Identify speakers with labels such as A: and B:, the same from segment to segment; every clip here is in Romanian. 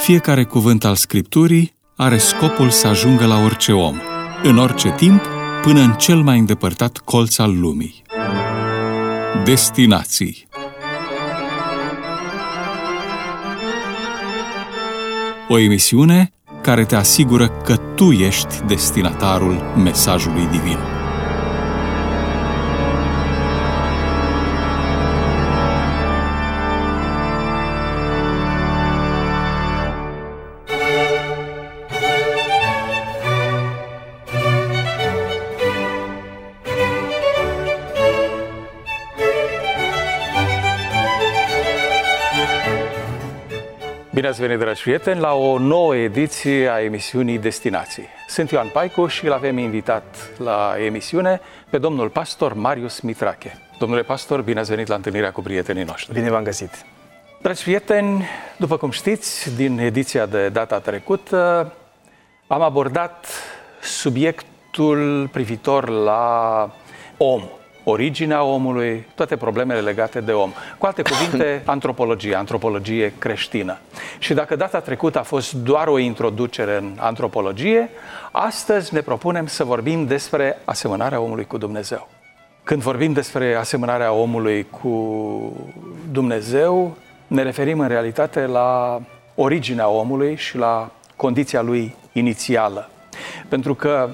A: Fiecare cuvânt al Scripturii are scopul să ajungă la orice om, în orice timp, până în cel mai îndepărtat colț al lumii. Destinații. O emisiune care te asigură că tu ești destinatarul mesajului divin.
B: Bine ați venit, dragi prieteni, la o nouă ediție a emisiunii Destinații. Sunt Ioan Paicu și îl avem invitat la emisiune pe domnul pastor Marius Mitrache. Domnule pastor, bine ați venit la întâlnirea cu prietenii noștri.
C: Bine v-am găsit.
B: Dragi prieteni, după cum știți, din ediția de data trecută am abordat subiectul privitor la om, originea omului, toate problemele legate de om. Cu alte cuvinte, antropologie creștină. Și dacă data trecută a fost doar o introducere în antropologie, astăzi ne propunem să vorbim despre asemănarea omului cu Dumnezeu. Când vorbim despre asemănarea omului cu Dumnezeu, ne referim în realitate la originea omului și la condiția lui inițială. Pentru că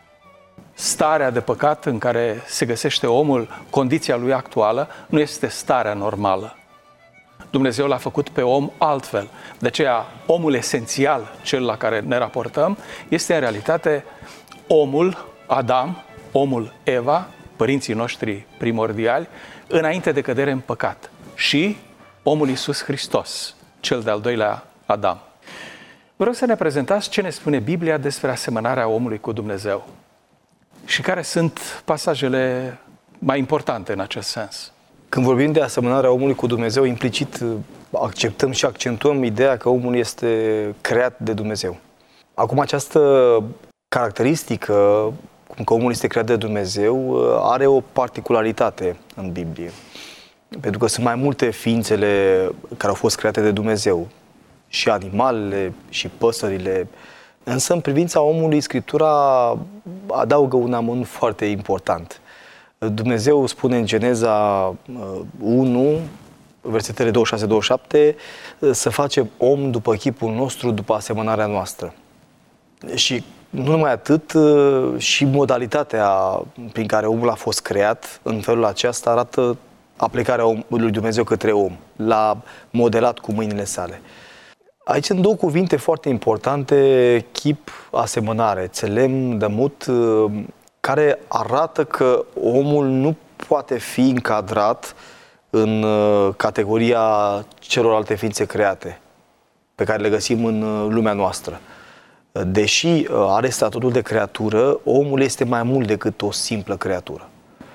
B: starea de păcat în care se găsește omul, condiția lui actuală, nu este starea normală. Dumnezeu l-a făcut pe om altfel. De aceea, omul esențial, cel la care ne raportăm, este în realitate omul Adam, omul Eva, părinții noștri primordiali, înainte de cădere în păcat. Și omul Iisus Hristos, cel de-al doilea Adam. Vreau să ne prezentați ce ne spune Biblia despre asemănarea omului cu Dumnezeu. Și care sunt pasajele mai importante în acest sens?
C: Când vorbim de asemănarea omului cu Dumnezeu, implicit acceptăm și accentuăm ideea că omul este creat de Dumnezeu. Acum, această caracteristică, cum că omul este creat de Dumnezeu, are o particularitate în Biblie. Pentru că sunt mai multe ființele care au fost create de Dumnezeu, și animalele, și păsările. Însă, în privința omului, Scriptura adaugă un amănunt foarte important. Dumnezeu spune în Geneza 1, versetele 26-27, să facem om după chipul nostru, după asemănarea noastră. Și nu numai atât, și modalitatea prin care omul a fost creat, în felul acesta arată aplicarea lui Dumnezeu către om. L-a modelat cu mâinile sale. Aici sunt două cuvinte foarte importante, chip, asemănare, tselem, dămut, care arată că omul nu poate fi încadrat în categoria celorlalte ființe create pe care le găsim în lumea noastră. Deși are statutul de creatură, omul este mai mult decât o simplă creatură.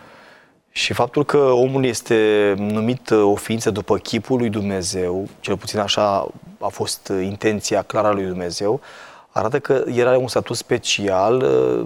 C: Și faptul că omul este numit o ființă după chipul lui Dumnezeu, cel puțin așa a fost intenția clară a lui Dumnezeu, arată că el are un statut special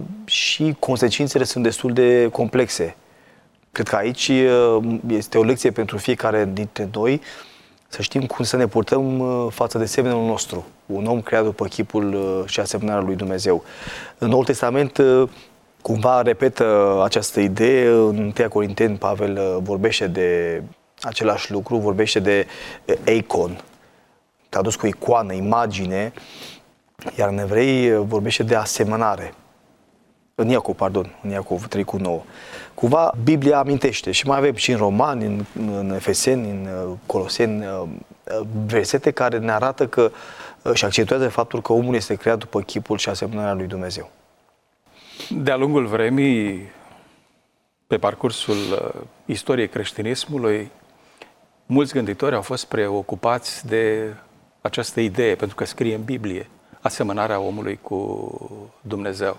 C: și consecințele sunt destul de complexe. Cred că aici este o lecție pentru fiecare dintre noi, să știm cum să ne purtăm față de semenul nostru, un om creat după chipul și asemănarea lui Dumnezeu. În Noul Testament cumva repetă această idee. În 1 Corinteni, Pavel vorbește de același lucru, vorbește de eikon, tradus cu icoană, imagine, iar în Evrei vorbește de asemănare. În Iacov 3:9. Cumva Biblia amintește, și mai avem și în Romani, în Efeseni, în Coloseni, versete care ne arată că și accentuează faptul că omul este creat după chipul și asemănarea lui Dumnezeu.
B: De-a lungul vremii, pe parcursul istoriei creștinismului, mulți gânditori au fost preocupați de această idee, pentru că scrie în Biblie asemănarea omului cu Dumnezeu.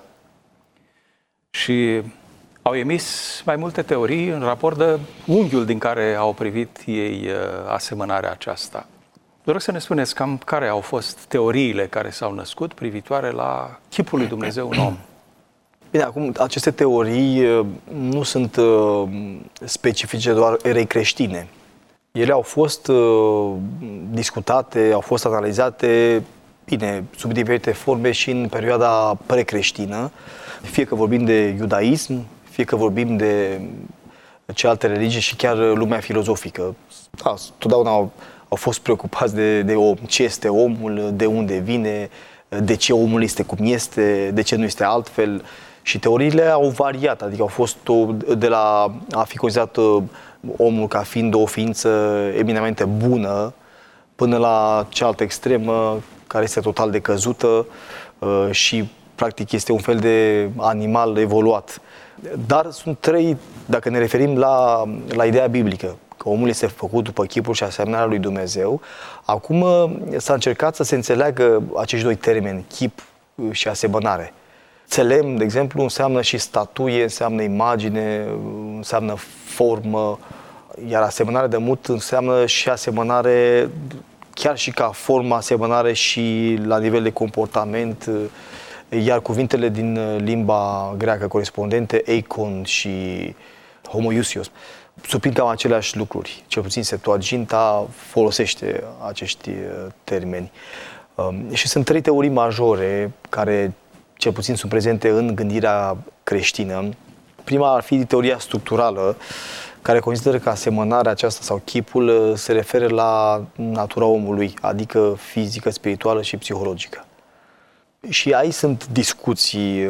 B: Și au emis mai multe teorii în raport de unghiul din care au privit ei asemănarea aceasta. Vă rog să ne spuneți cam care au fost teoriile care s-au născut privitoare la chipul lui Dumnezeu în om.
C: Bine, acum, aceste teorii nu sunt specifice doar erei creștine. Ele au fost discutate, au fost analizate Bine, sub diferite forme și în perioada precreștină, fie că vorbim de iudaism, fie că vorbim de ce alte religii și chiar lumea filozofică. Da, totdeauna au fost preocupați de om, ce este omul, de unde vine, de ce omul este cum este, de ce nu este altfel. Și teoriile au variat, adică au fost de la a fi considerat omul ca fiind o ființă eminamente bună, până la cealaltă extremă, care este total decăzută și practic este un fel de animal evoluat. Dar sunt trei, dacă ne referim la ideea biblică, că omul este făcut după chipul și asemănarea lui Dumnezeu, acum s-a încercat să se înțeleagă acești doi termeni, chip și asemănare. Țelem, de exemplu, înseamnă și statuie, înseamnă imagine, înseamnă formă, iar asemănare de mult înseamnă și asemănare, chiar și ca formă, asemănare și la nivel de comportament, iar cuvintele din limba greacă corespondente, eikon și homoiousios, surprind cam aceleași lucruri. Cel puțin Septuaginta folosește acești termeni. Și sunt trei teorii majore care cel puțin sunt prezente în gândirea creștină. Prima ar fi teoria structurală, care consideră că asemănarea aceasta sau chipul se referă la natura omului, adică fizică, spirituală și psihologică. Și aici sunt discuții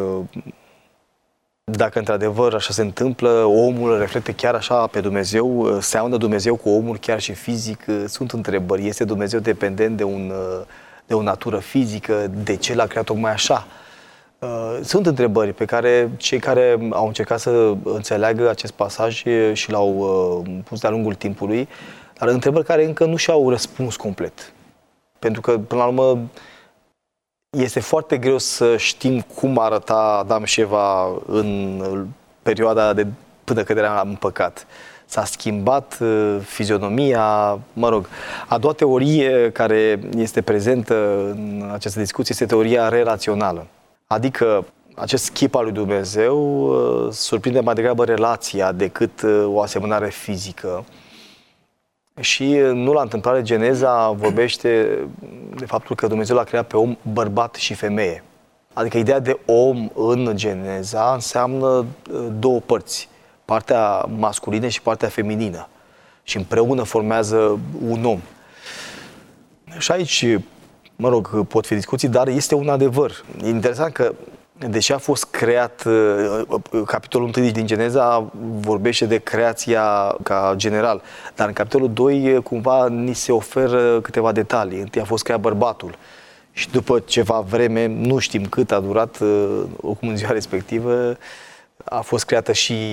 C: dacă într-adevăr așa se întâmplă, omul reflectă chiar așa pe Dumnezeu, seamănă Dumnezeu cu omul chiar și fizic, sunt întrebări. Este Dumnezeu dependent de o natură fizică? De ce l-a creat tocmai așa? Sunt întrebări pe care cei care au încercat să înțeleagă acest pasaj și l-au pus de-a lungul timpului, dar întrebări care încă nu și-au răspuns complet. Pentru că, până la urmă, este foarte greu să știm cum arăta Adam și Eva în perioada de până căderea în păcat. S-a schimbat fizionomia, mă rog. A doua teorie care este prezentă în această discuție este teoria relațională. Adică acest chip al lui Dumnezeu surprinde mai degrabă relația decât o asemănare fizică. Și nu la întâmplare Geneza vorbește de faptul că Dumnezeu l-a creat pe om bărbat și femeie. Adică ideea de om în Geneza înseamnă două părți, partea masculină și partea feminină. Și împreună formează un om. Și aici, mă rog, pot fi discuții, dar este un adevăr. E interesant că, deși a fost creat, capitolul 1 din Geneza vorbește de creația ca general, dar în capitolul 2 cumva ni se oferă câteva detalii. Întâi a fost creat bărbatul și după ceva vreme, nu știm cât a durat, oricum în ziua respectivă, a fost creată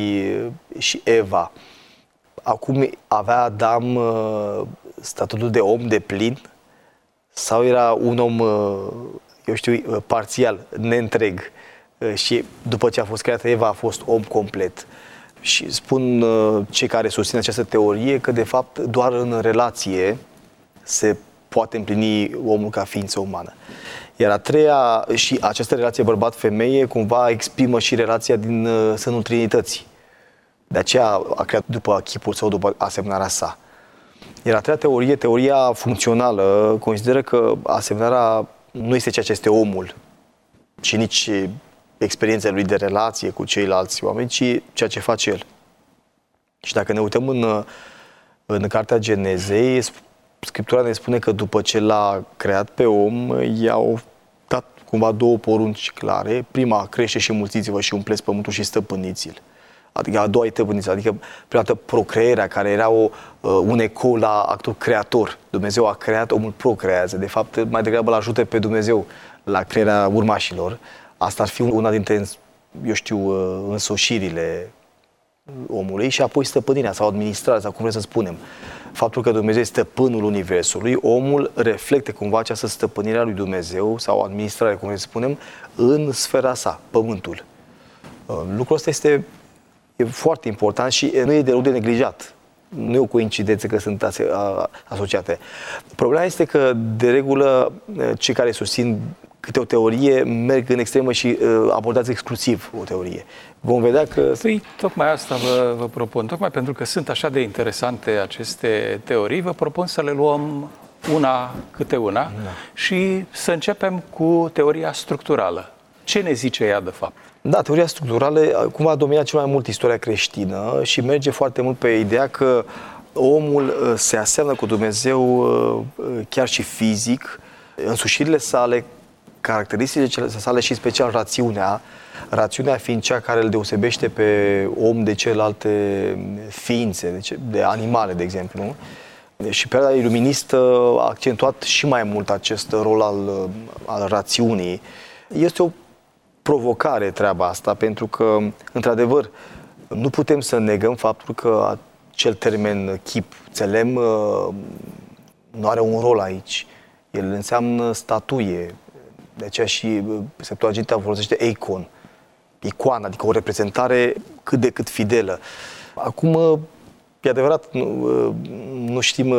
C: și Eva. Acum avea Adam statutul de om deplin sau era un om, eu știu, parțial, neîntreg? Și după ce a fost creată Eva, a fost om complet. Și spun cei care susțin această teorie că, de fapt, doar în relație se poate împlini omul ca ființă umană. Iar a treia, și această relație bărbat-femeie, cumva exprimă și relația din sânul Trinității. De aceea a creat după chipul său, după asemănarea sa. Iar a treia teorie, teoria funcțională, consideră că asemănarea nu este ceea ce este omul, ci nici experiența lui de relație cu ceilalți oameni, ci ceea ce face el. Și dacă ne uităm în Cartea Genezei, Scriptura ne spune că după ce l-a creat pe om, i-au dat cumva două porunci clare. Prima, crește și mulțiți-vă și umpleți pământul și stăpâniți-l. Adică a doua e stăpâniți-l, adică prima dată procreerea, care era un ecou la actul creator. Dumnezeu a creat, omul procrează. De fapt, mai degrabă îl ajută pe Dumnezeu la crearea urmașilor. Asta ar fi una dintre, eu știu, însoșirile omului. Și apoi stăpânirea sau administrarea, sau cum vrem să spunem. Faptul că Dumnezeu este stăpânul universului, omul reflectă cumva această stăpânire a lui Dumnezeu sau administrare, cum vrem să spunem, în sfera sa, pământul. Lucrul ăsta e foarte important și nu e deloc de neglijat. Nu e o coincidență că sunt asociate. Problema este că, de regulă, cei care susțin câte o teorie merg în extremă și abordează exclusiv o teorie. Vom vedea că...
B: Păi, tocmai asta vă propun. Tocmai pentru că sunt așa de interesante aceste teorii, vă propun să le luăm una câte una, și să începem cu teoria structurală. Ce ne zice ea, de fapt?
C: Da, teoria structurală cumva a dominat cel mai mult istoria creștină și merge foarte mult pe ideea că omul se aseamnă cu Dumnezeu chiar și fizic, însușirile sale, caracteristicile sale și special rațiunea fiind cea care îl deosebește pe om de celelalte ființe, de animale, de exemplu. Și perioada iluministă a accentuat și mai mult acest rol al rațiunii. Este o provocare treaba asta, pentru că, într-adevăr, nu putem să negăm faptul că acel termen chip, țelem, nu are un rol aici. El înseamnă statuie. De aceea și Septuaginta folosește eikon, icoană, adică o reprezentare cât de cât fidelă. Acum, e adevărat, nu știm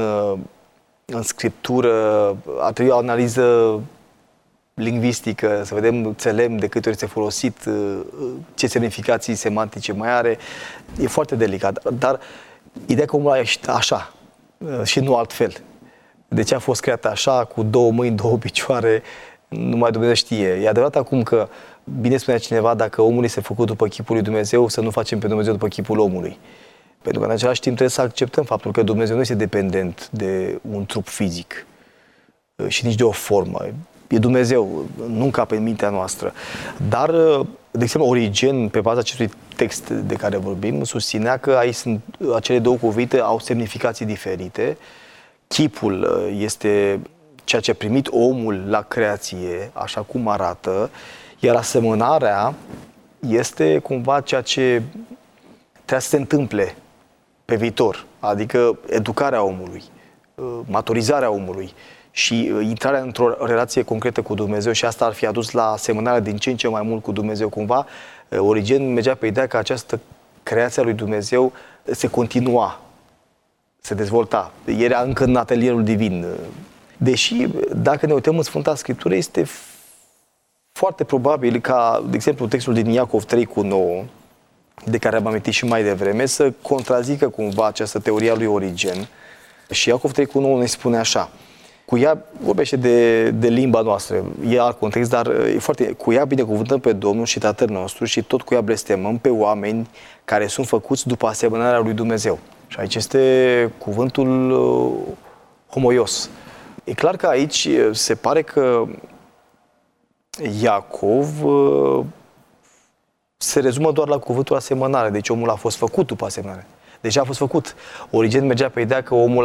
C: în Scriptură, ar trebui o analiză lingvistică, să vedem țelem de câte ori este folosit, ce semnificații semantice mai are. E foarte delicat, dar ideea că omul a ieșit așa și nu altfel. De ce a fost creat așa, cu 2 mâini, 2 picioare, numai Dumnezeu știe. E adevărat acum că, bine spunea cineva, dacă omul este făcut după chipul lui Dumnezeu, să nu facem pe Dumnezeu după chipul omului. Pentru că în același timp trebuie să acceptăm faptul că Dumnezeu nu este dependent de un trup fizic și nici de o formă. E Dumnezeu, nu încape în mintea noastră. Dar, de exemplu, Origen, pe baza acestui text de care vorbim, susținea că aici sunt acele 2 cuvinte au semnificații diferite. Chipul este ceea ce a primit omul la creație, așa cum arată, iar asemănarea este cumva ceea ce trebuie să se întâmple pe viitor, adică educarea omului, maturizarea omului și intrarea într-o relație concretă cu Dumnezeu, și asta ar fi adus la asemănarea din ce în ce mai mult cu Dumnezeu. Cumva, Origen mergea pe ideea că această creație a lui Dumnezeu se continua, se dezvolta. Era încă în atelierul divin. Deși, dacă ne uităm în Sfânta Scriptură, este foarte probabil ca, de exemplu, textul din Iacov 3:9, de care am amintit și mai devreme, să contrazică cumva această teorie a lui Origen. Și Iacov 3:9 ne spune așa: cu ea, vorbește de limba noastră, e alt context, dar e foarte, cu ea binecuvântăm pe Domnul și Tatăl nostru și tot cu ea blestemăm pe oameni care sunt făcuți după asemănarea lui Dumnezeu. Și aici este cuvântul homoios. E clar că aici se pare că Iacov se rezumă doar la cuvântul asemănare. Deci omul a fost făcut după asemănare. Deja a fost făcut. Origen mergea pe ideea că omul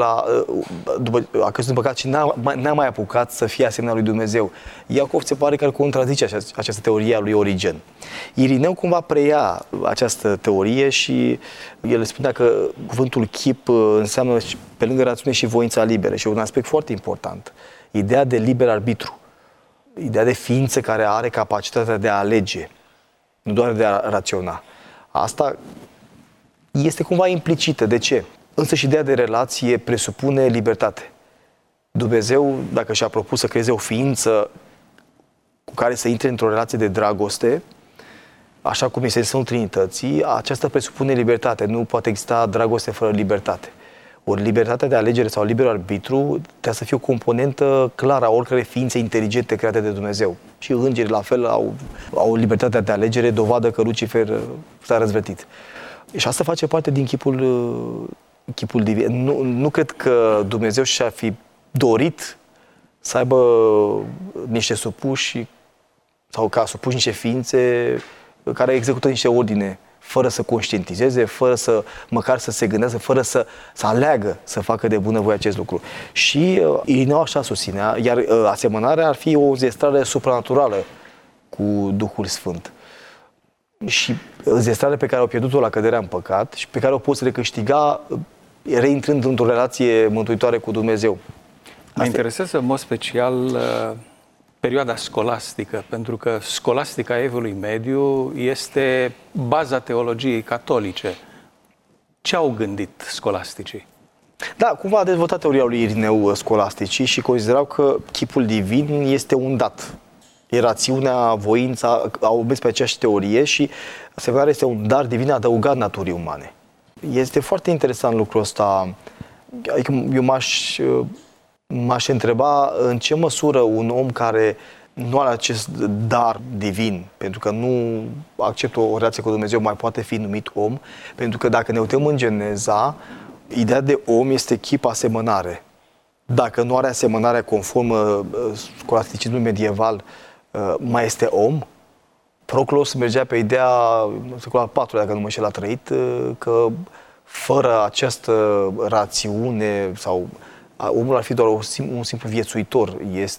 C: a căzut în păcat și n-a mai apucat să fie asemenea lui Dumnezeu. Iacov se pare că îl contrazice această teorie a lui Origen. Irineu cumva preia această teorie și el spunea că cuvântul chip înseamnă pe lângă rațiune și voința liberă. Și un aspect foarte important. Ideea de liber arbitru. Ideea de ființă care are capacitatea de a alege, nu doar de a raționa. Asta este cumva implicită. De ce? Însă și ideea de relație presupune libertate. Dumnezeu, dacă și-a propus să creeze o ființă cu care să intre într-o relație de dragoste, așa cum este în Sfântul Trinității, aceasta presupune libertate. Nu poate exista dragoste fără libertate. Ori libertatea de alegere sau liber arbitru trebuie să fie o componentă clară a oricărei ființe inteligente create de Dumnezeu. Și îngerii la fel au libertatea de alegere, dovadă că Lucifer s-a răzvrătit. Și asta face parte din chipul divin. Nu cred că Dumnezeu și-ar fi dorit să aibă niște supuși sau ca supuși niște ființe care execută niște ordine fără să conștientizeze, fără să măcar să se gândească, fără să aleagă să facă de bunăvoie acest lucru. Și Irineu așa susținea, iar asemănarea ar fi o înzestrare supranaturală cu Duhul Sfânt. Și înzestrare pe care au pierdut-o la căderea în păcat și pe care o poți recâștiga reintrând într-o relație mântuitoare cu Dumnezeu.
B: Mă interesează în mod special perioada scolastică, pentru că scolastica Evului Mediu este baza teologiei catolice. Ce au gândit scolasticii?
C: Da, cumva a dezvoltat teoria lui Irineu scolasticii și considerau că chipul divin este un dat. E rațiunea, voința, au mers pe aceeași teorie și asemănarea este un dar divin adăugat naturii umane. Este foarte interesant lucrul ăsta. Adică eu m-aș M-aș întreba în ce măsură un om care nu are acest dar divin, pentru că nu acceptă o relație cu Dumnezeu, mai poate fi numit om, pentru că dacă ne uităm în Geneza, ideea de om este chip asemănare. Dacă nu are asemănare conform scolasticismului medieval, mai este om? Proclos mergea pe ideea, în secolul al IV-lea, dacă nu mă înșel, a trăit, că fără această rațiune sau omul ar fi doar un simplu viețuitor.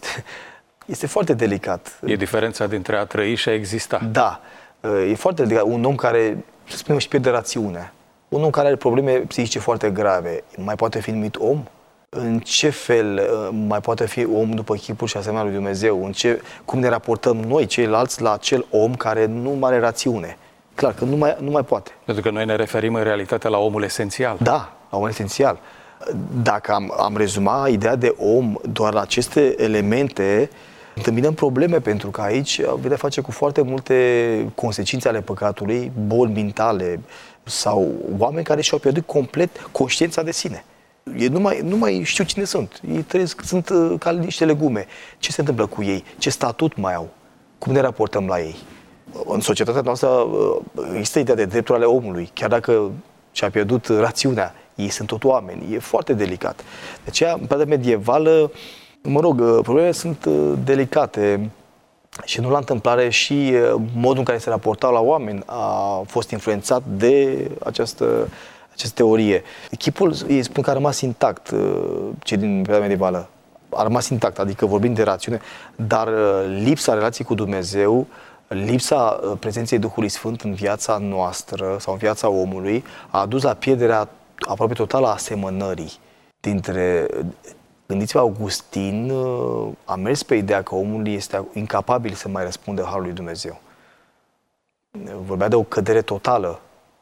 C: Este foarte delicat.
B: E diferența dintre a trăi și a exista.
C: Da. E foarte delicat. Un om care, să spunem, își pierde rațiunea. Un om care are probleme psihice foarte grave, mai poate fi numit om? În ce fel mai poate fi om după chipul și asemenea lui Dumnezeu? Cum ne raportăm noi, ceilalți, la acel om care nu mai are rațiune? Clar că nu mai poate.
B: Pentru că noi ne referim în realitate la omul esențial.
C: Da, la omul esențial. Dacă am rezuma ideea de om doar la aceste elemente, întâmpinăm probleme, pentru că aici avem de face cu foarte multe consecințe ale păcatului, boli mentale sau oameni care și-au pierdut complet conștiința de sine. Ei nu mai știu cine sunt. Ei trăiesc, sunt ca niște legume. Ce se întâmplă cu ei? Ce statut mai au? Cum ne raportăm la ei? În societatea noastră există ideea de drepturi ale omului, chiar dacă și-a pierdut rațiunea. Ei sunt tot oameni. E foarte delicat. De aceea, în perioada medievală, problemele sunt delicate și nu la întâmplare și modul în care se raportau la oameni a fost influențat de această teorie. Chipul, ei spun că a rămas intact, cei din perioada medievală. A rămas intact, adică vorbim de rațiune, dar lipsa relației cu Dumnezeu, lipsa prezenței Duhului Sfânt în viața noastră sau în viața omului a dus la pierderea aproape totală a asemănării dintre... Gândiți-vă, Augustin a mers pe ideea că omul este incapabil să mai răspundă harului lui Dumnezeu. Vorbea de o cădere totală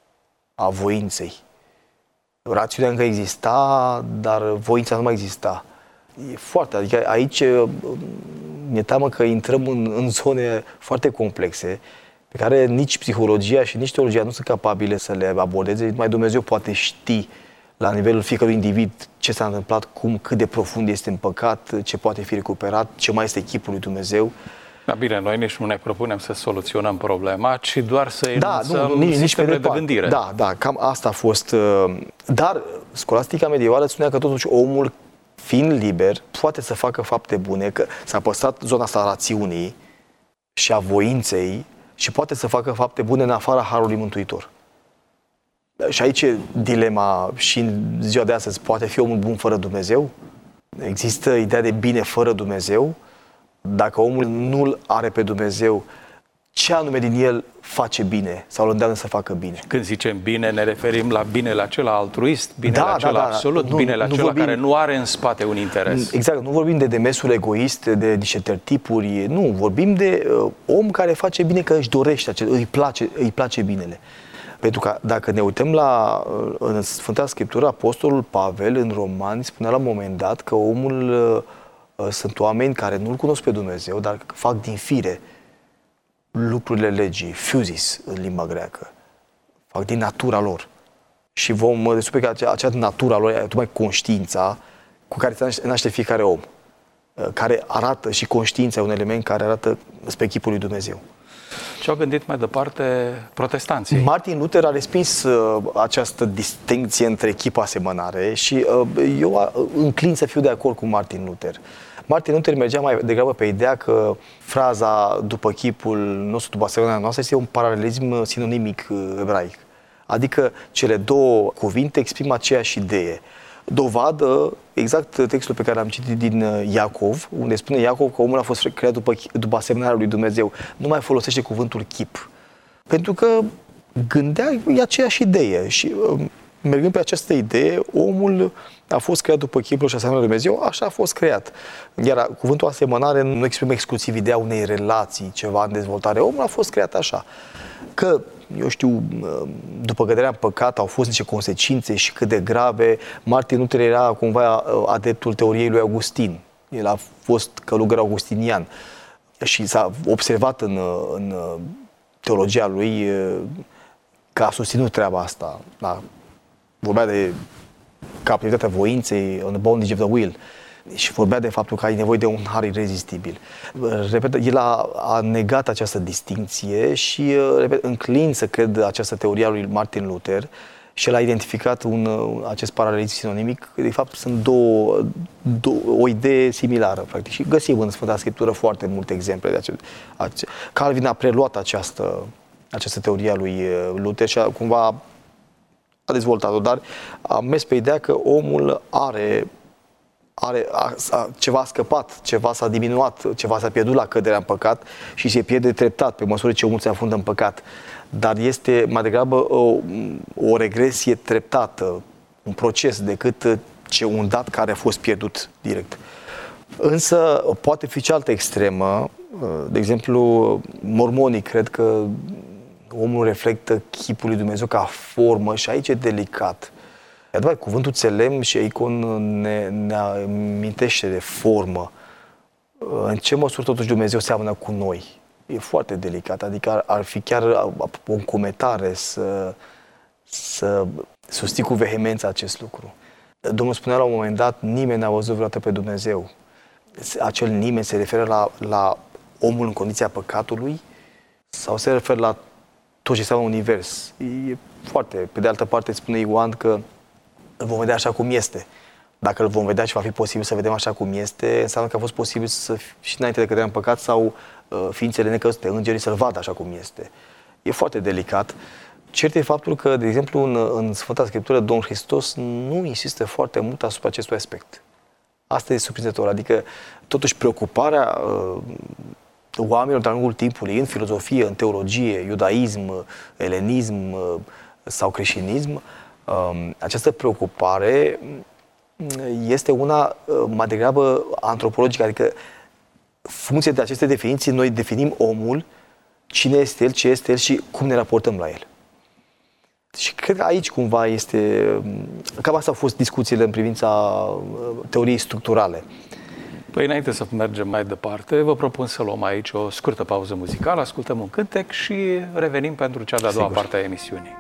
C: a voinței. Rațiunea încă exista, dar voința nu mai exista. E foarte, adică aici mi-e teamă că intrăm în zone foarte complexe pe care nici psihologia și nici teologia nu sunt capabile să le abordeze. Numai Dumnezeu poate ști la nivelul fiecărui individ ce s-a întâmplat, cât de profund este în păcat, ce poate fi recuperat, ce mai este chipul lui Dumnezeu.
B: Da, bine, noi nici nu ne propunem să soluționăm problema, ci doar să enunțăm sistemele de gândire.
C: Da, cam asta a fost. Dar scolastica medievală spunea că totuși omul, fiind liber, poate să facă fapte bune, că s-a păstrat zona asta a rațiunii și a voinței și poate să facă fapte bune în afara harului mântuitor. Și aici e dilema și în ziua de astăzi. Poate fi omul bun fără Dumnezeu? Există ideea de bine fără Dumnezeu? Dacă omul nu-L are pe Dumnezeu, ce anume din el face bine sau îl îndeamnă să facă bine?
B: Când zicem bine, ne referim la binele acela altruist, binele acela absolut, binele acela care nu are în spate un interes.
C: Exact, nu vorbim de demersul egoist, de niște tertipuri, nu, vorbim de om care face bine că își dorește, îi place binele. Pentru că dacă ne uităm în Sfânta Scriptură, Apostolul Pavel în Romani spunea la un moment dat că omul sunt oameni care nu-L cunosc pe Dumnezeu, dar fac din fire lucrurile legii, physis în limba greacă. Fac din natura lor. Și vom descoperi că acea natura lor e tocmai conștiința cu care se naște fiecare om. Care arată, și conștiința e un element care arată spre chipul lui Dumnezeu.
B: Ce-au gândit mai departe protestanții?
C: Martin Luther a respins această distincție între chip asemănare și eu înclin să fiu de acord cu Martin Luther. Martin Luther mergea mai degrabă pe ideea că fraza după chipul nostru, după asemenea noastră, este un paralelism sinonimic ebraic. Adică cele două cuvinte exprimă aceeași idee. Dovadă exact textul pe care l-am citit din Iacov, unde spune Iacov că omul a fost creat după asemănarea lui Dumnezeu. Nu mai folosește cuvântul chip. Pentru că gândea aceeași idee și mergând pe această idee, omul a fost creat după chipul și asemănarea lui Dumnezeu, așa a fost creat. Iar cuvântul asemănare nu exprimă exclusiv ideea unei relații, ceva în dezvoltare. Omul a fost creat așa. Că eu știu, după căderea în păcat au fost niște consecințe și cât de grave. Martin Luther era cumva adeptul teoriei lui Augustin. El a fost călugăr augustinian și s-a observat în teologia lui că a susținut treaba asta. Da. Vorbea de captivitatea voinței, on the bondage of the will. și vorbea de faptul că ai nevoie de un har irezistibil. Repet, el a negat această distinție și, repet, înclin să cred această teorie a lui Martin Luther și el a identificat acest paralelism sinonimic. De fapt, sunt o idee similară, practic, și găsim în Sfânta Scriptură foarte multe exemple de acest. Calvin a preluat această teorie a lui Luther și cumva a dezvoltat-o, dar a mers pe ideea că omul ceva a scăpat, ceva s-a diminuat, ceva s-a pierdut la căderea în păcat și se pierde treptat pe măsură ce omul se afundă în păcat. Dar este mai degrabă o regresie treptată, un proces, decât un dat care a fost pierdut direct. Însă poate fi cealaltă extremă. De exemplu, mormonii cred că omul reflectă chipul lui Dumnezeu ca formă și aici e delicat. Adevărat, cuvântul țelem și icon ne amintește de formă. În ce măsură totuși Dumnezeu seamănă cu noi? E foarte delicat, adică ar fi chiar o încumetare să susții cu vehemență acest lucru. Domnul spunea la un moment dat, nimeni n-a văzut vreodată pe Dumnezeu. Acel nimeni se referă la omul în condiția păcatului sau se referă la tot ce înseamnă univers? E foarte. Pe de altă parte spune Ioan că îl vom vedea așa cum este. Dacă îl vom vedea și va fi posibil să vedem așa cum este, înseamnă că a fost posibil și înainte de căderea în păcat sau ființele necăzute, îngerii, să-l vadă așa cum este. E foarte delicat. Cert e faptul că, de exemplu, în Sfânta Scriptură, Domnul Hristos nu insistă foarte mult asupra acestui aspect. Asta e surprinzător. Adică, totuși, preocuparea oamenilor de-a lungul timpului, în filozofie, în teologie, iudaism, elenism sau creștinism, această preocupare este una mai degrabă antropologică, adică funcție de aceste definiții, noi definim omul, cine este el, ce este el și cum ne raportăm la el. Și cred că aici cumva este, cam asta au fost discuțiile în privința teoriei structurale.
B: Păi înainte să mergem mai departe, vă propun să luăm aici o scurtă pauză muzicală, ascultăm un cântec și revenim pentru cea de-a doua parte a emisiunii.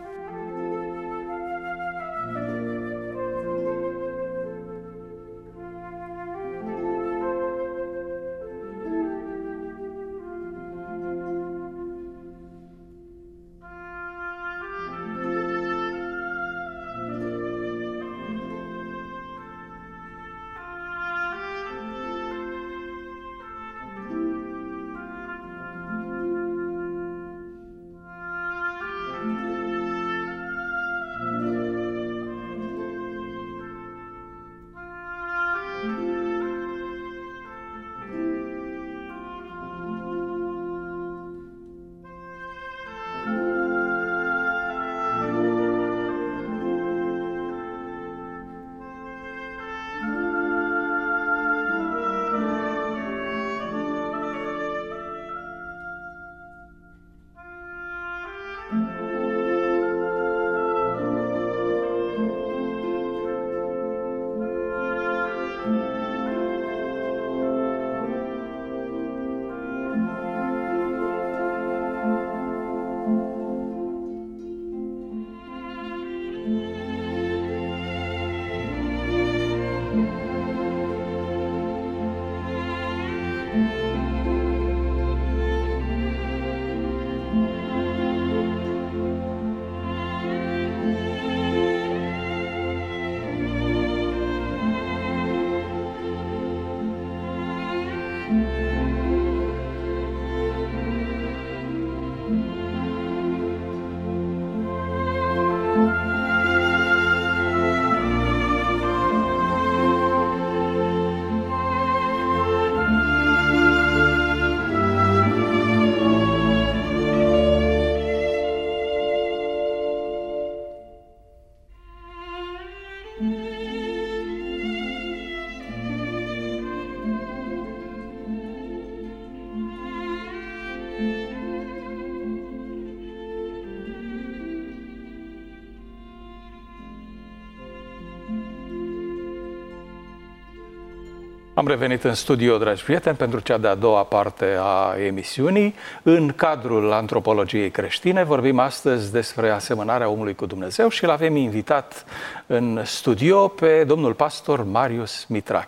B: Am revenit în studio, dragi prieteni, pentru cea de-a doua parte a emisiunii. În cadrul antropologiei creștine vorbim astăzi despre asemănarea omului cu Dumnezeu și l-avem invitat în studio pe domnul pastor Marius Mitrache.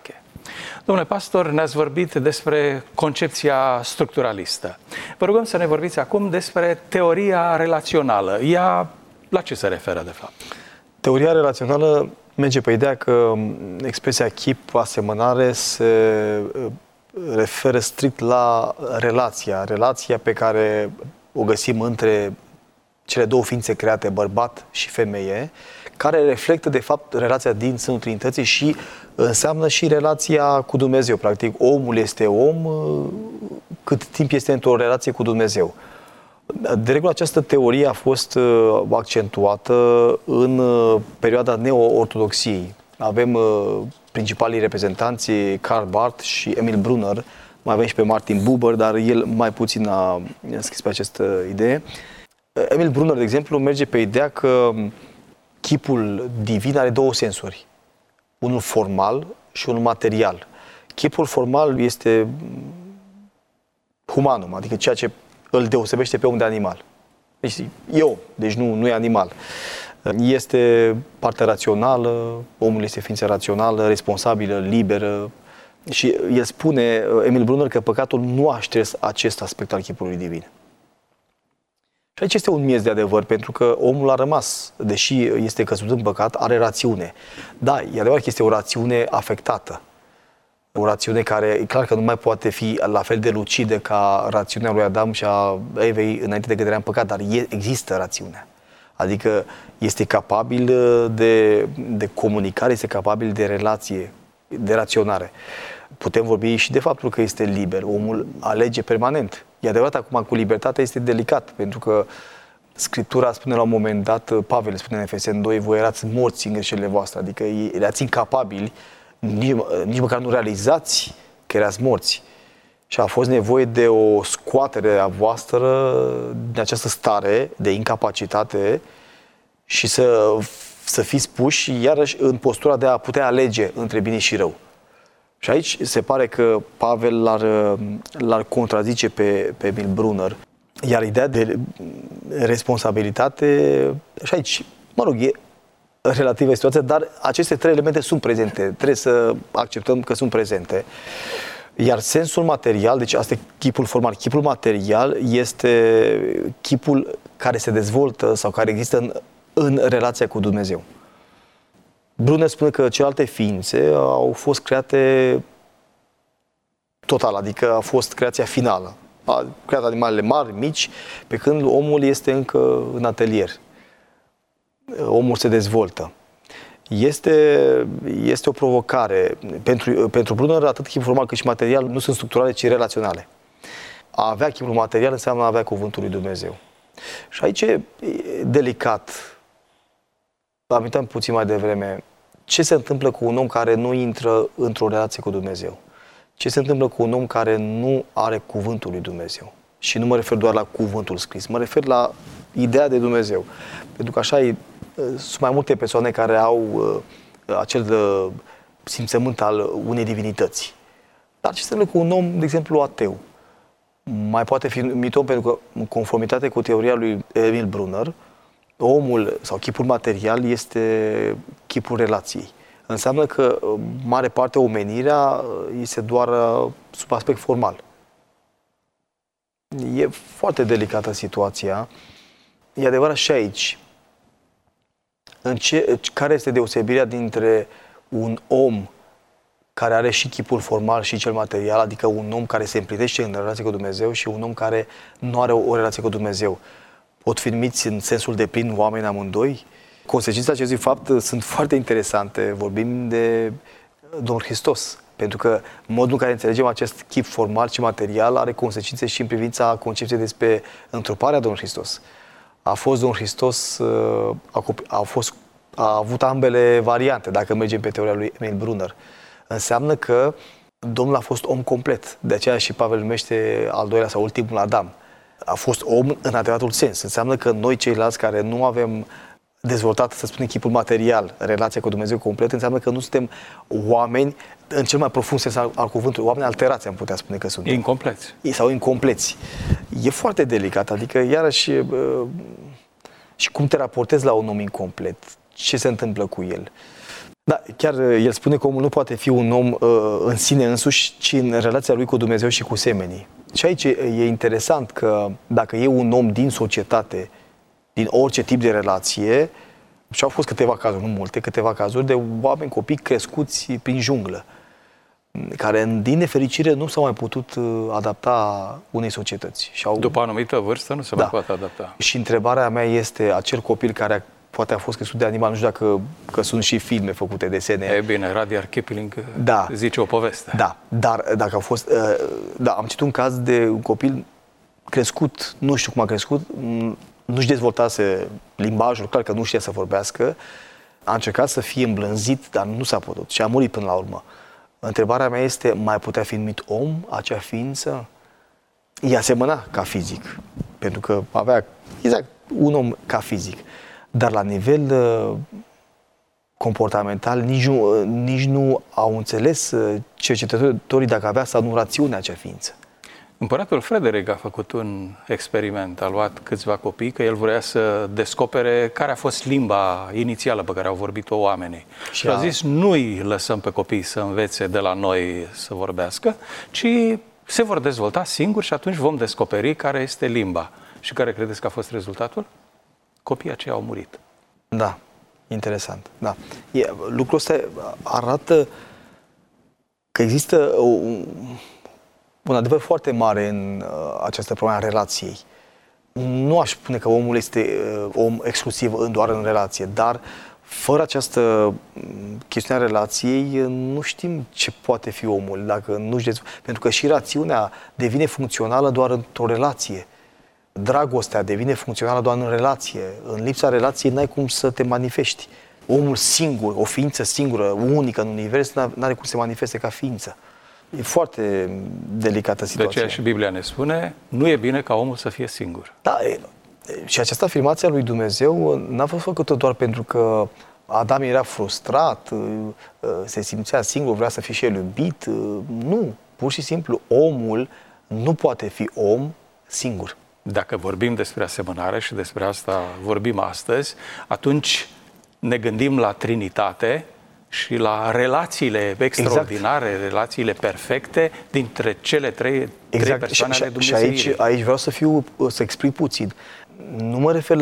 B: Domnule pastor, ne-ați vorbit despre concepția structuralistă. Vă rugăm să ne vorbiți acum despre teoria relațională. Ea la ce se referă, de fapt?
C: Teoria relațională merge pe ideea că expresia chip, asemănare, se referă strict la relația pe care o găsim între cele două ființe create, bărbat și femeie, care reflectă, de fapt, relația din sânul Trinității și înseamnă și relația cu Dumnezeu. Practic, omul este om cât timp este într-o relație cu Dumnezeu. De regulă, această teorie a fost accentuată în perioada neo-ortodoxiei. Avem principalii reprezentanți, Karl Barth și Emil Brunner, mai avem și pe Martin Buber, dar el mai puțin a scris pe această idee. Emil Brunner, de exemplu, merge pe ideea că chipul divin are două sensuri. Unul formal și unul material. Chipul formal este humanum, adică ceea ce îl deosebește pe om de animal. Deci e om, deci nu e animal. Este partea rațională, omul este ființă rațională, responsabilă, liberă. Și el spune, Emil Brunner, că păcatul nu a șters acest aspect al chipului divin. Și aici este un miez de adevăr, pentru că omul a rămas, deși este căzut în păcat, are rațiune. Da, e adevărat că este o rațiune afectată. O rațiune care, e clar că nu mai poate fi la fel de lucidă ca rațiunea lui Adam și a Evei înainte de căderea în păcat, dar există rațiunea. Adică este capabil de comunicare, este capabil de relație, de raționare. Putem vorbi și de faptul că este liber. Omul alege permanent. E adevărat, acum cu libertatea este delicat, pentru că Scriptura spune la un moment dat, Pavel spune în Efeseni 2, voi erați morți în greșelile voastre, adică erați incapabili, nici măcar nu realizați că erați morți. Și a fost nevoie de o scoatere a voastră din această stare de incapacitate și să fiți puși iarăși în postura de a putea alege între bine și rău. Și aici se pare că Pavel l-ar contrazice pe Emil Brunner. Iar ideea de responsabilitate, și aici, mă rog, e relativă situația, dar aceste trei elemente sunt prezente. Trebuie să acceptăm că sunt prezente. Iar sensul material, deci asta e chipul formal, chipul material este chipul care se dezvoltă sau care există în relația cu Dumnezeu. Brunner spune că celelalte ființe au fost create total, adică a fost creația finală. A creat animalele mari, mici, pe când omul este încă în atelier. Omul se dezvoltă. Este o provocare. Pentru Brunner, atât chipul formal cât și material nu sunt structurale, ci relaționale. A avea chipul material înseamnă a avea cuvântul lui Dumnezeu. Și aici e delicat. Aminteam puțin mai devreme, ce se întâmplă cu un om care nu intră într-o relație cu Dumnezeu? Ce se întâmplă cu un om care nu are cuvântul lui Dumnezeu? Și nu mă refer doar la cuvântul scris, mă refer la ideea de Dumnezeu. Pentru că așa sunt mai multe persoane care au acel simțământ al unei divinități. Dar ce se întâmplă cu un om, de exemplu, ateu? Mai poate fi numit om pentru că, în conformitate cu teoria lui Emil Brunner, omul sau chipul material este chipul relației. Înseamnă că mare parte omenirea este doar sub aspect formal. E foarte delicată situația. E adevărat și aici. Care este deosebirea dintre un om care are și chipul formal și cel material, adică un om care se împlinește în relație cu Dumnezeu și un om care nu are o relație cu Dumnezeu? Pot fi numiți în sensul de plin oameni amândoi? Consecințele acestui fapt sunt foarte interesante. Vorbim de Domnul Hristos. Pentru că modul în care înțelegem acest chip formal și material are consecințe și în privința concepției despre întruparea Domnului Hristos. A fost Domnul Hristos, a avut ambele variante, dacă mergem pe teoria lui Emil Brunner. Înseamnă că Domnul a fost om complet. De aceea și Pavel numește al doilea sau ultimul Adam. A fost om în adevăratul sens. Înseamnă că noi ceilalți care nu avem dezvoltat, să spunem, chipul material, relația cu Dumnezeu complet, înseamnă că nu suntem oameni în cel mai profund sens al cuvântului, oameni alterați, am putea spune că suntem.
B: Incompleți.
C: Sau incompleți. E foarte delicat, adică iarăși și cum te raportezi la un om incomplet? Ce se întâmplă cu el? Da, chiar el spune că omul nu poate fi un om în sine însuși, ci în relația lui cu Dumnezeu și cu semenii. Și aici e interesant că dacă e un om din societate, din orice tip de relație, și au fost câteva cazuri, nu multe, câteva cazuri de oameni, copii crescuți prin junglă, care, din nefericire, nu s-au mai putut adapta unei societăți.
B: După o anumită vârstă nu se mai poate adapta.
C: Și întrebarea mea este, acel copil care poate a fost crescut de animal, nu știu că sunt și filme făcute, desene.
B: E bine, Rudyard Kipling zice o poveste.
C: Da, dar dacă au fost... am citit un caz de un copil crescut, nu știu cum a crescut, nu-și dezvoltase limbajul, clar că nu știa să vorbească, a încercat să fie îmblânzit, dar nu s-a putut și a murit până la urmă. Întrebarea mea este, mai putea fi numit om acea ființă? Ea semăna ca fizic, pentru că avea exact un om ca fizic, dar la nivel comportamental nici nu au înțeles cercetătorii dacă avea sau nu rațiune acea ființă.
B: Împăratul Frederic a făcut un experiment, a luat câțiva copii, că el vrea să descopere care a fost limba inițială pe care au vorbit-o oamenii. Și a zis, nu-i lăsăm pe copii să învețe de la noi să vorbească, ci se vor dezvolta singuri și atunci vom descoperi care este limba. Și care credeți că a fost rezultatul? Copiii aceia au murit.
C: Da, interesant. Da. Lucrul ăsta arată că există un adevăr foarte mare în această problemă a relației. Nu aș spune că omul este om exclusiv doar în relație, dar fără această chestiune a relației nu știm ce poate fi omul, pentru că și rațiunea devine funcțională doar într-o relație. Dragostea devine funcțională doar în relație. În lipsa relației n-ai cum să te manifesti. Omul singur, o ființă singură, unică în univers, n-are cum să se manifeste ca ființă. E foarte delicată situația.
B: De aceea și Biblia ne spune, nu e bine ca omul să fie singur.
C: Da, și această afirmație a lui Dumnezeu n-a fost făcută doar pentru că Adam era frustrat, se simțea singur, vrea să fie și el iubit. Nu, pur și simplu, omul nu poate fi om singur.
B: Dacă vorbim despre asemănare și despre asta vorbim astăzi, atunci ne gândim la Trinitate și la relațiile extraordinare, relațiile perfecte dintre cele trei persoane ale Dumnezeirii.
C: Și aici vreau să explic puțin. Nu mă refer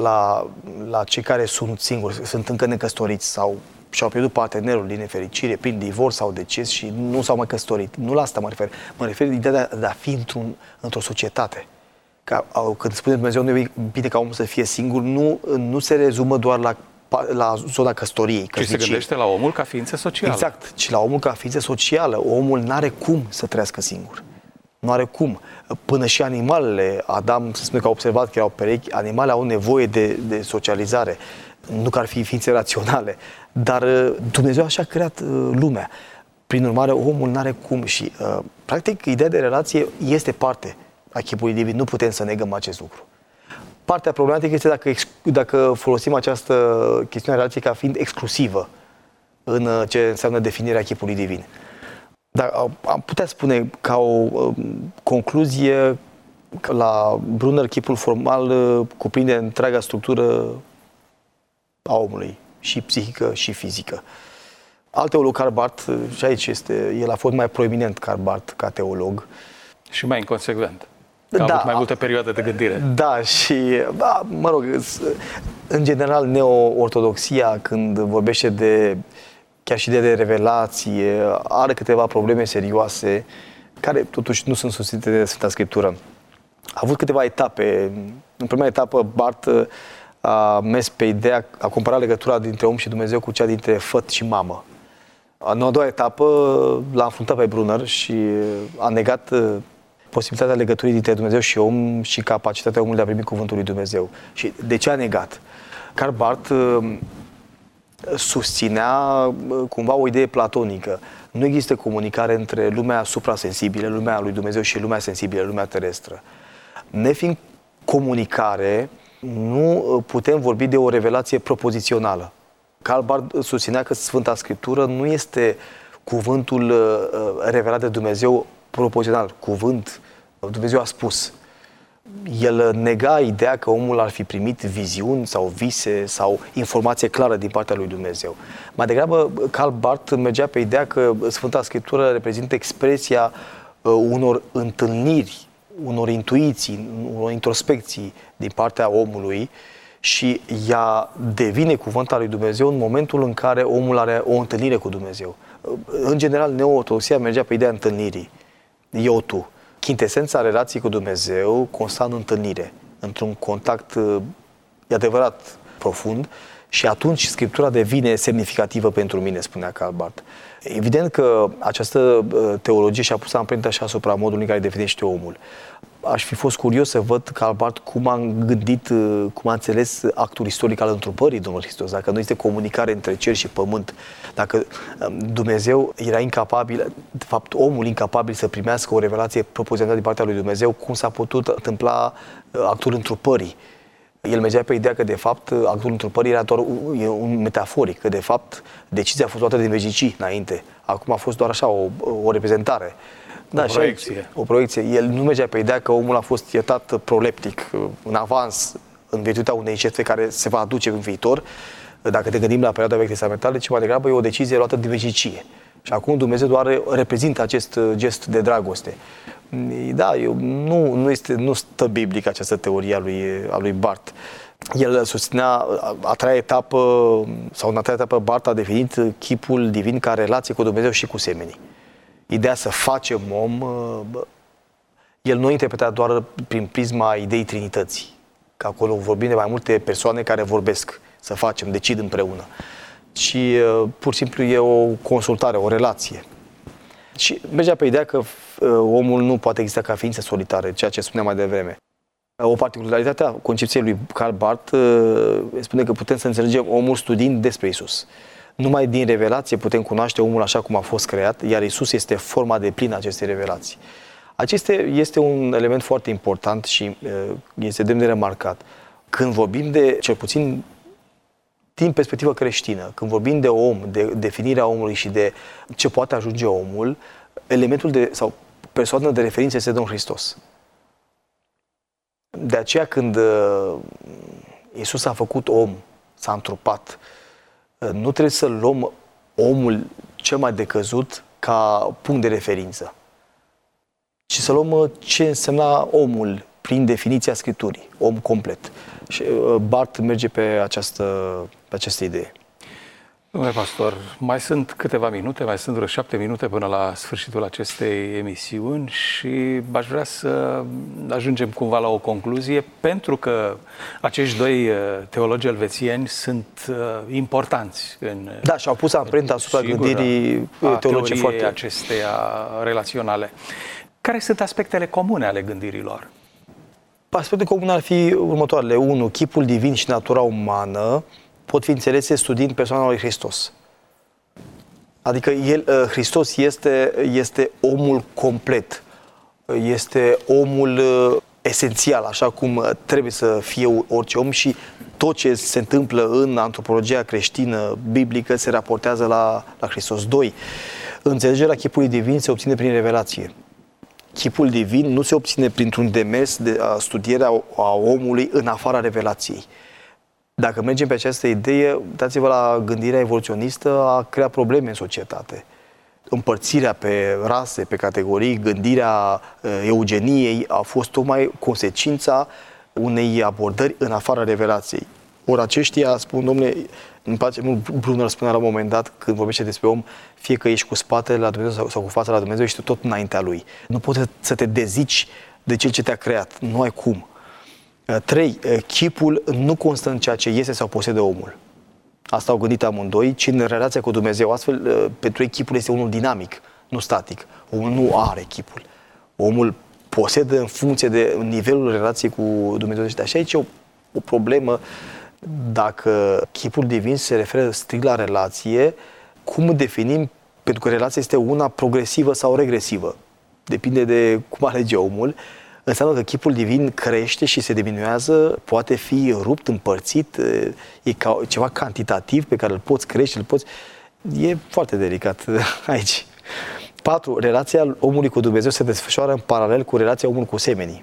C: la cei care sunt singuri, sunt încă necăsătoriți sau și-au pierdut partenerul din nefericire, prin divorț sau deces și nu s-au mai căsătorit. Nu la asta mă refer. Mă refer la ideea de a fi într-o societate. Când spune Dumnezeu, nu e bine ca omul să fie singur, nu se rezumă doar la zona căsătoriei.
B: Și se gândește la omul ca ființă socială.
C: Exact, ci la omul ca ființă socială. Omul n-are cum să trăiască singur. Nu are cum. Până și animalele, Adam se spune că a observat că erau perechi, animalele au nevoie de socializare. Nu că ar fi ființe raționale. Dar Dumnezeu așa a creat lumea. Prin urmare, omul n-are cum. Și, practic, ideea de relație este parte a chipului divin. Nu putem să negăm acest lucru. Partea problematică este dacă folosim această chestiune a relației ca fiind exclusivă în ce înseamnă definirea chipului divin. Dar am putea spune ca o concluzie că la Brunner chipul formal cuprinde întreaga structură a omului, și psihică și fizică. Alt teolog, Karl Barth, și aici el a fost mai proeminent, Karl Barth, ca teolog.
B: Și mai inconsecvent. Că a avut mai multă perioadă de gândire.
C: Da, și, mă rog, în general, neo-ortodoxia, când vorbește chiar și de revelație, are câteva probleme serioase, care totuși nu sunt susținute de Sfânta Scriptură. A avut câteva etape. În prima etapă, Barth a mers pe ideea, a comparat legătura dintre om și Dumnezeu cu cea dintre făt și mamă. În a doua etapă l-a înfruntat pe Brunner și a negat posibilitatea legăturii dintre Dumnezeu și om și capacitatea omului de a primi cuvântul lui Dumnezeu. Și de ce a negat? Karl Barth susținea cumva o idee platonică. Nu există comunicare între lumea suprasensibilă, lumea lui Dumnezeu și lumea sensibilă, lumea terestră. Nefiind comunicare, nu putem vorbi de o revelație propozițională. Karl Barth susținea că Sfânta Scriptură nu este cuvântul revelat de Dumnezeu propozițional. Cuvânt, Dumnezeu a spus. El nega ideea că omul ar fi primit viziuni sau vise sau informație clară din partea lui Dumnezeu. Mai degrabă, Karl Barth mergea pe ideea că Sfânta Scriptură reprezintă expresia unor întâlniri, unor intuiții, unor introspecții din partea omului și ea devine cuvântul lui Dumnezeu în momentul în care omul are o întâlnire cu Dumnezeu. În general, neo-ortodoxia mergea pe ideea întâlnirii, eu-tu. Chintesența relației cu Dumnezeu consta în întâlnire, într-un contact, e adevărat, profund, și atunci Scriptura devine semnificativă pentru mine, spunea Karl Barth. Evident că această teologie și-a pus amprenta și asupra modului în care definește omul. Aș fi fost curios să văd Karl Barth cum a gândit, cum a înțeles actul istoric al întrupării Domnului Hristos. Dacă nu este comunicare între cer și pământ, dacă Dumnezeu era incapabil, de fapt omul incapabil să primească o revelație propoziționată din partea lui Dumnezeu, cum s-a putut întâmpla actul întrupării? El mergea pe ideea că, de fapt, actul întrupării era doar un metaforic, că, de fapt, decizia a fost luată din vecicii înainte. Acum a fost doar așa, o reprezentare.
B: Da, o proiecție.
C: O proiecție. El nu mergea pe ideea că omul a fost iertat proleptic, în avans, în virtutea unei jertfe care se va aduce în viitor, dacă te gândim la perioada vechi testamentală, ci mai degrabă e o decizie luată din vecicie. Și acum Dumnezeu doar reprezintă acest gest de dragoste. Da, nu stă biblic această teorie a lui Barth. El susținea a treia etapă, Barth a definit chipul divin ca relație cu Dumnezeu și cu semenii. Ideea să facem om, el nu interpreta doar prin prisma ideii Trinității, că acolo vorbim de mai multe persoane care vorbesc, să facem, decid împreună, ci pur și simplu e o consultare, o relație. Și mergea pe ideea că omul nu poate exista ca ființă solitară, ceea ce spuneam mai devreme. O particularitate a concepției lui Karl Barth spune că putem să înțelegem omul studiind despre Iisus. Numai din revelație putem cunoaște omul așa cum a fost creat, iar Iisus este forma deplină a acestei revelații. Acesta este un element foarte important și este demn de remarcat. Când vorbim de, cel puțin din perspectivă creștină, când vorbim de om, de definirea omului și de ce poate ajunge omul, elementul sau persoana de referință este Domnul Hristos. De aceea când Iisus a făcut om, s-a întrupat, nu trebuie să luăm omul cel mai decăzut ca punct de referință, ci să luăm ce însemna omul prin definiția Scripturii, om complet. Și Barth merge pe această idee.
B: Domnule pastor, mai sunt câteva minute, mai sunt vreo 7 minute până la sfârșitul acestei emisiuni și aș vrea să ajungem cumva la o concluzie, pentru că acești doi teologi elvețieni sunt importanți în...
C: Da, și-au pus amprenta asupra gândirii teologice foarte...
B: acesteia relaționale. Care sunt aspectele comune ale gândirilor?
C: Aspectele comune ar fi următoarele. 1. Chipul divin și natura umană pot fi înțelese studiind persoana lui Hristos. Adică Hristos este omul complet, este omul esențial, așa cum trebuie să fie orice om, și tot ce se întâmplă în antropologia creștină biblică se raportează la Hristos. 2. Înțelegerea chipului divin se obține prin revelație. Chipul divin nu se obține printr-un demers de studiere a omului în afara revelației. Dacă mergem pe această idee, uitați-vă la gândirea evoluționistă, a creat probleme în societate. Împărțirea pe rase, pe categorii, gândirea eugeniei a fost tocmai consecința unei abordări în afara revelației. Ori aceștia spun, domnule, îmi place mult, Brunner spunea la un moment dat, când vorbește despre om, fie că ești cu spatele la Dumnezeu sau cu fața la Dumnezeu, ești tot înaintea Lui. Nu poți să te dezici de Cel ce te-a creat. Nu ai cum. 3. Chipul nu constă în ceea ce este sau posedă omul. Asta au gândit amândoi, ci în relația cu Dumnezeu. Astfel, pentru ei chipul este unul dinamic, nu static. Omul nu are chipul. Omul posedă în funcție de nivelul relației cu Dumnezeu. Și așa aici e o problemă. Dacă chipul divin se referă strict la relație, cum definim? Pentru că relația este una progresivă sau regresivă. Depinde de cum alege omul. Înseamnă că chipul divin crește și se diminuează, poate fi rupt, împărțit, e ceva cantitativ pe care îl poți crește, E foarte delicat aici. 4. Relația omului cu Dumnezeu se desfășoară în paralel cu relația omului cu semenii.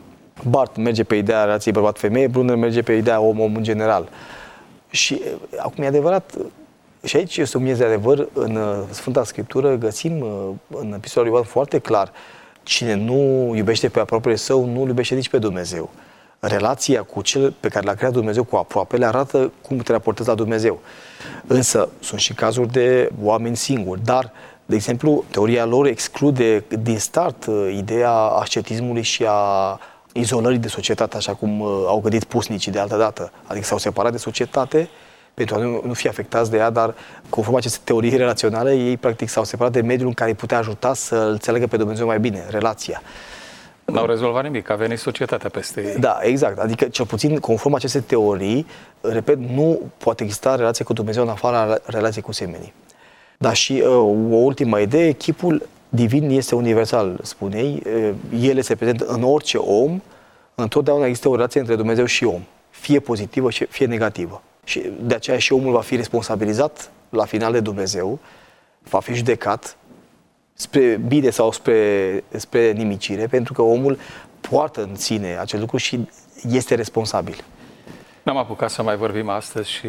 C: Bart merge pe ideea relației bărbat-femeie, Brunner merge pe ideea om-om în general. Și acum e adevărat, și aici este un miez de adevăr, în Sfânta Scriptură găsim în Epistola lui Ioan foarte clar, cine nu iubește pe aproapele său, nu iubește nici pe Dumnezeu. Relația cu cel pe care l-a creat Dumnezeu cu aproapele arată cum te raportezi la Dumnezeu. Însă sunt și cazuri de oameni singuri, dar, de exemplu, teoria lor exclude din start ideea ascetismului și a izolării de societate, așa cum au gândit pusnicii de altă dată. Adică s-au separat de societate pentru a nu fi afectați de ea, dar conform acestei teorii relaționale, ei practic s-au separat de mediul în care îi putea ajuta să înțeleagă pe Dumnezeu mai bine, relația.
B: N-au rezolvat nimic, a venit societatea peste ei.
C: Da, exact. Adică, cel puțin, conform acestei teorii, repet, nu poate exista relație cu Dumnezeu în afara relației cu semenii. Dar și o ultimă idee, chipul divin este universal, spune ei. El este prezent în orice om, întotdeauna există o relație între Dumnezeu și om, fie pozitivă, fie negativă. Și de aceea și omul va fi responsabilizat la final de Dumnezeu, va fi judecat spre bine sau spre nimicire, pentru că omul poartă în sine acel lucru și este responsabil.
B: N-am apucat să mai vorbim astăzi și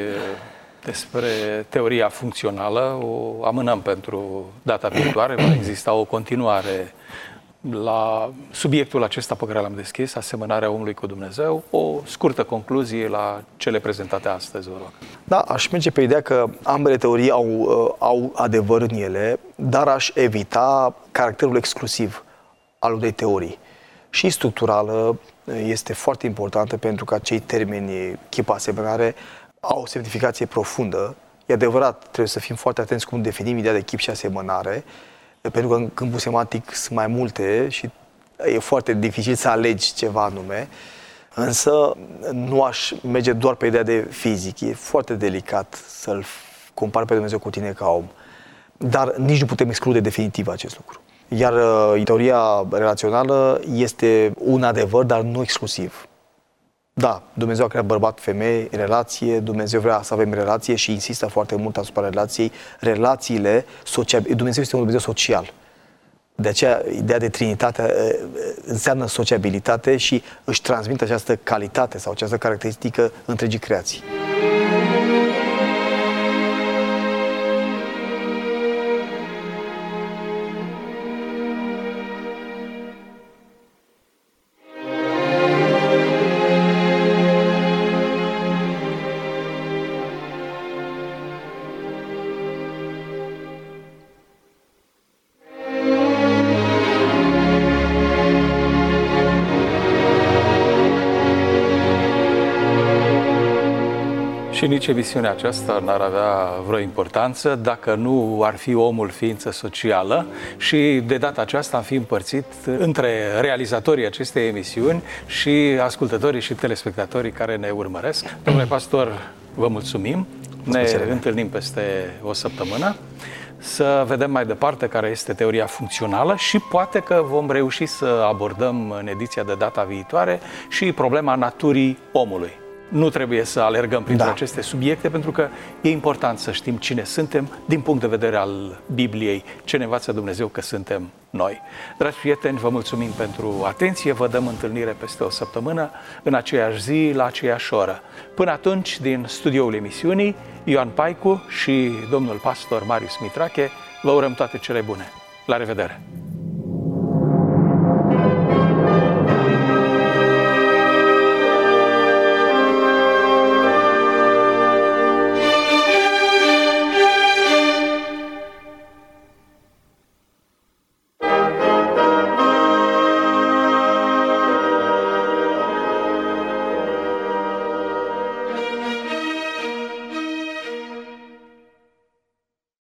B: despre teoria funcțională, o amânăm pentru data viitoare, va exista o continuare la subiectul acesta pe care l-am deschis, asemănarea omului cu Dumnezeu, o scurtă concluzie la cele prezentate astăzi, vă rog.
C: Da, aș merge pe ideea că ambele teorii au adevăr în ele, dar aș evita caracterul exclusiv al unei teorii. Și structurală este foarte importantă pentru că acei termeni chip asemănare au o semnificație profundă. E adevărat, trebuie să fim foarte atenți cum definim ideea de chip și asemănare, pentru că în câmpul semantic sunt mai multe și e foarte dificil să alegi ceva anume, însă nu aș merge doar pe ideea de fizic. E foarte delicat să-L compari pe Dumnezeu cu tine ca om, dar nici nu putem exclude definitiv acest lucru. Iar teoria relațională este un adevăr, dar nu exclusiv. Da, Dumnezeu a creat bărbat-femeie, relație, Dumnezeu vrea să avem relație și insistă foarte mult asupra relației. Relațiile sociale, Dumnezeu este un Dumnezeu social. De aceea, ideea de Trinitate înseamnă sociabilitate și își transmite această calitate sau această caracteristică întregii creații.
B: Și nici emisiunea aceasta n-ar avea vreo importanță dacă nu ar fi omul ființă socială și de data aceasta am fi împărțit între realizatorii acestei emisiuni și ascultătorii și telespectatorii care ne urmăresc. Domnule pastor, vă mulțumim. Ne întâlnim peste o săptămână să vedem mai departe care este teoria funcțională și poate că vom reuși să abordăm în ediția de data viitoare și problema naturii omului. Nu trebuie să alergăm printre aceste subiecte, pentru că e important să știm cine suntem din punct de vedere al Bibliei, ce ne învață Dumnezeu că suntem noi. Dragi prieteni, vă mulțumim pentru atenție, vă dăm întâlnire peste o săptămână, în aceeași zi, la aceeași oră. Până atunci, din studioul emisiunii, Ioan Paicu și domnul pastor Marius Mitrache, vă urăm toate cele bune. La revedere!